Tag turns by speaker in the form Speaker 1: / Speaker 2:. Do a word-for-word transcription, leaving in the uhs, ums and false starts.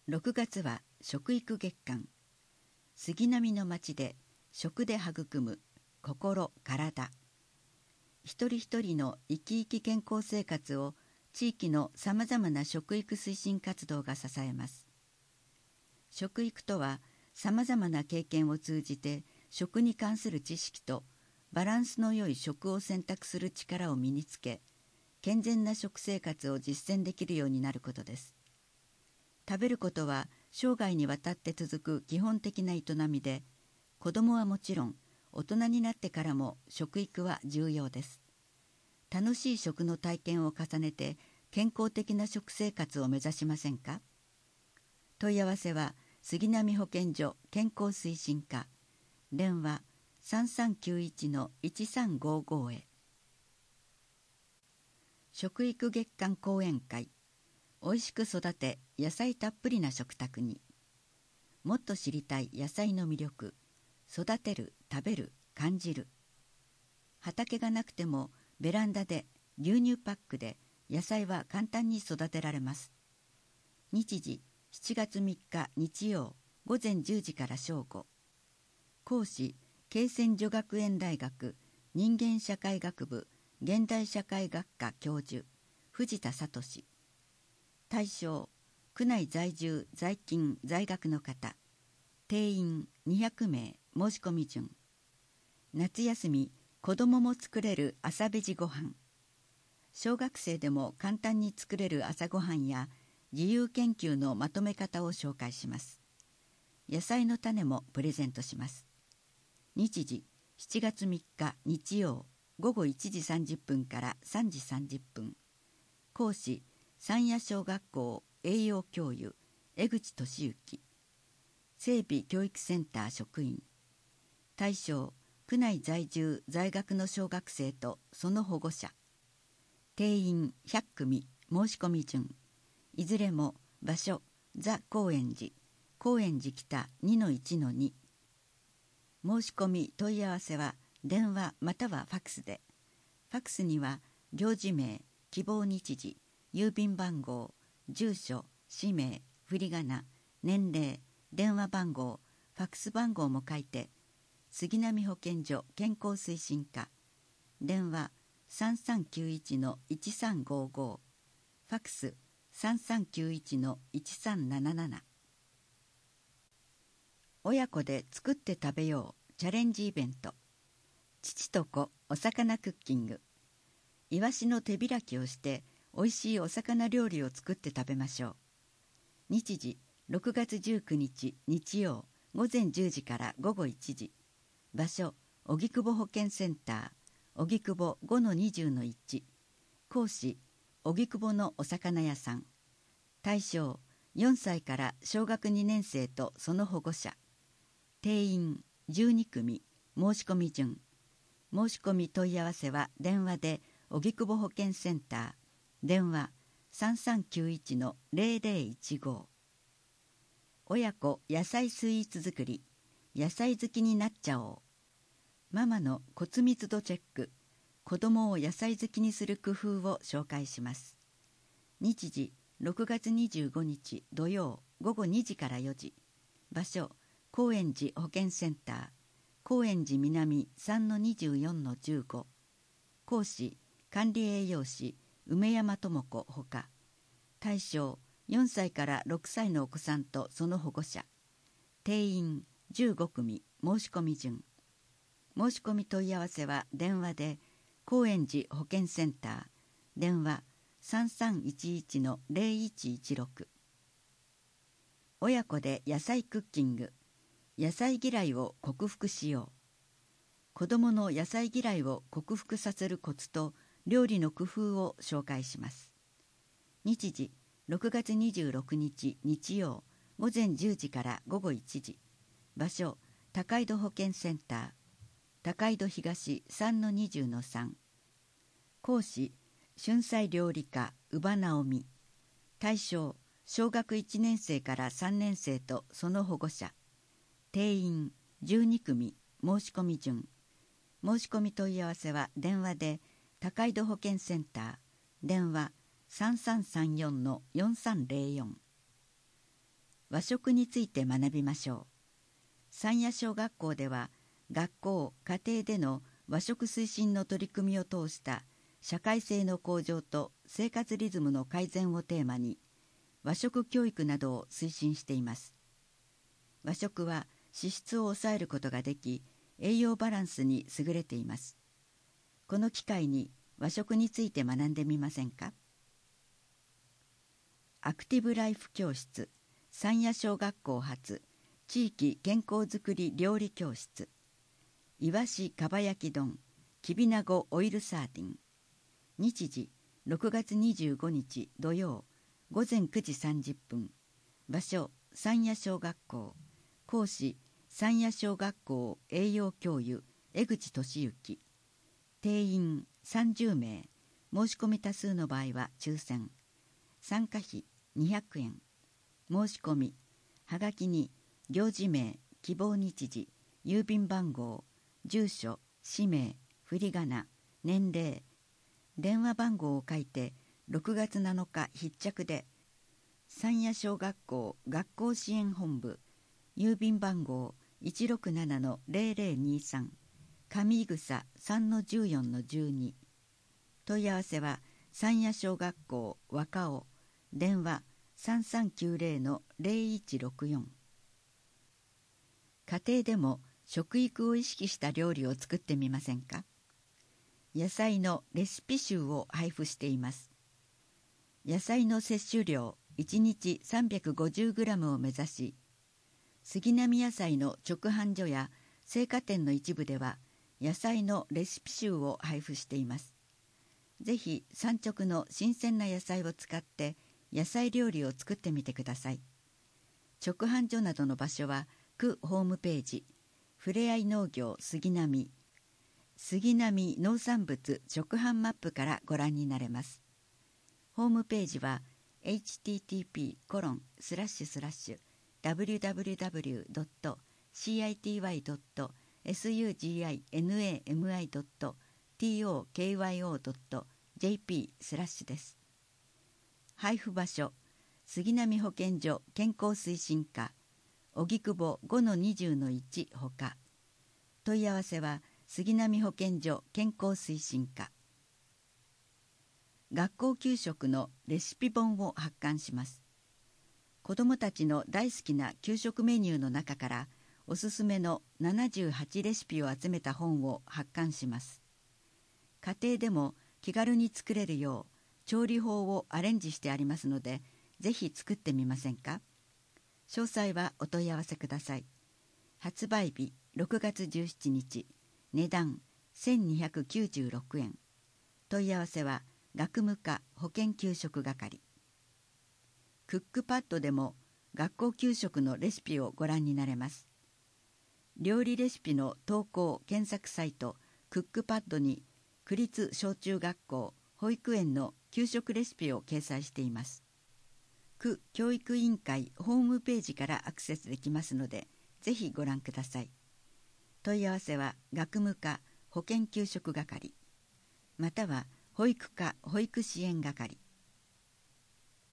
Speaker 1: ろくがつは食育月間。杉並の町で食で育む心体。一人一人の生き生き健康生活を地域のさまざまな食育推進活動が支えます。食育とはさまざまな経験を通じて食に関する知識とバランスの良い食を選択する力を身につけ、健全な食生活を実践できるようになることです。食べることは生涯にわたって続く基本的な営みで、子どもはもちろん大人になってからも食育は重要です。楽しい食の体験を重ねて健康的な食生活を目指しませんか？問い合わせは杉並保健所健康推進課、電話 さんさんきゅういちのいちさんごご へ。食育月間講演会。おいしく育て野菜たっぷりな食卓に。もっと知りたい野菜の魅力。育てる、食べる、感じる。畑がなくてもベランダで牛乳パックで野菜は簡単に育てられます。日時しちがつみっか日曜午前じゅうじから正午。講師恵泉女学園大学人間社会学部現代社会学科教授藤田聡。対象区内在住在勤在学の方。定員にひゃくめい。申し込み順。夏休み子どもも作れる朝ベジごはん。小学生でも簡単に作れる朝ごはんや自由研究のまとめ方を紹介します。野菜の種もプレゼントします。日時しちがつみっか日曜午後いちじさんじゅっぷんからさんじさんじゅっぷん。講師山谷小学校栄養教諭江口俊之。整備教育センター職員。対象区内在住在学の小学生とその保護者。定員ひゃくくみ。申し込み順。いずれも場所ザ・高円寺高円寺北 にのいちのに。申し込み問い合わせは電話またはファクスで。ファクスには行事名、希望日時、郵便番号、住所、氏名、振り仮名、年齢、電話番号、ファクス番号も書いて。杉並保健所健康推進課、電話 さんさんきゅういちのいちさんごご、ファクス さんさんきゅういちのいちさんなななな。親子で作って食べようチャレンジイベント。父と子お魚クッキング。イワシの手開きをしておいしいお魚料理を作って食べましょう。日時ろくがつじゅうくにち日曜午前じゅうじから午後いちじ。場所荻窪保健センター荻窪 ごのにじゅうのいち。講師荻窪のお魚屋さん。対象よんさいから小学にねん生とその保護者。定員じゅうにくみ。申し込み順。申し込み問い合わせは電話で荻窪保健センター、電話 さんさんきゅういちのぜろぜろいちご。親子野菜スイーツ作り。野菜好きになっちゃおう。ママの骨密度チェック。子どもを野菜好きにする工夫を紹介します。日時ろくがつにじゅうごにち土曜午後にじからよじ。場所高円寺保健センター高円寺南 さんのにじゅうよんのじゅうご。講師管理栄養士梅山智子ほか。対象よんさいからろくさいのお子さんとその保護者。定員じゅうごくみ。申し込み順。申し込み問い合わせは電話で高円寺保健センター、電話 さんさんいちいちのぜろいちいちろく。親子で野菜クッキング。野菜嫌いを克服しよう。子どもの野菜嫌いを克服させるコツと料理の工夫を紹介します。日時ろくがつにじゅうろくにち日曜午前じゅうじから午後いちじ。場所高井戸保健センター高井戸東 さんのにじゅうのさん。講師春菜料理家宇羽直美。対象小学いちねん生からさんねん生とその保護者。定員じゅうにくみ。申し込み順。申し込み問い合わせは電話で高井戸保健センター、電話 さんさんさんよんのよんさんぜろよん。 和食について学びましょう。山谷小学校では、学校・家庭での和食推進の取り組みを通した社会性の向上と生活リズムの改善をテーマに、和食教育などを推進しています。和食は脂質を抑えることができ、栄養バランスに優れています。この機会に和食について学んでみませんか？アクティブライフ教室、山谷小学校発地域健康づくり料理教室、いわしかば焼き丼、きびなごオイルサーディン。日時ろくがつにじゅうごにち土曜ごぜんくじさんじゅっぷん。場所山谷小学校。講師山谷小学校栄養教諭江口俊之。定員さんじゅうめい。申し込み多数の場合は抽選。参加費にひゃくえん。申し込みはがきに行事名、希望日時、郵便番号、住所、氏名、振り仮名、年齢、電話番号を書いてろくがつなのか必着で、山谷小学校学校支援本部、郵便番号 いちろくななのぜろぜろにさん、上井草 さんのじゅうよんのじゅうに。問い合わせは山谷小学校若尾、電話さんさんきゅうぜろのぜろいちろくよん。家庭でも食育を意識した料理を作ってみませんか？野菜のレシピ集を配布しています。野菜の摂取量いちにち さんびゃくごじゅうグラム を目指し、杉並野菜の直販所や青果店の一部では野菜のレシピ集を配布しています。ぜひ産直の新鮮な野菜を使って野菜料理を作ってみてください。直販所などの場所は区ホームページ、ふれあい農業杉並、杉並農産物直販マップからご覧になれます。ホームページは エイチティーティーピーコロンスラッシュスラッシュダブリューダブリューダブリュードットシーアイティーワイドットエスユージーアイエヌエーエムアイドットティーオーケーワイオードットジェーピースラッシュです。配布場所、杉並保健所健康推進課、荻窪 ごのにじゅうのいち ほか。問い合わせは杉並保健所健康推進課。学校給食のレシピ本を発刊します。子どもたちの大好きな給食メニューの中からおすすめのななじゅうはちレシピを集めた本を発刊します。家庭でも気軽に作れるよう調理法をアレンジしてありますので、ぜひ作ってみませんか？詳細はお問い合わせください。発売日ろくがつじゅうしちにち、値段せんにひゃくきゅうじゅうろくえん。問い合わせは学務課保健給食係。クックパッドでも学校給食のレシピをご覧になれます。料理レシピの投稿検索サイトクックパッドに区立小中学校保育園の給食レシピを掲載しています。区教育委員会ホームページからアクセスできますので、ぜひご覧ください。問い合わせは学務課保健給食係、または保育課保育支援係。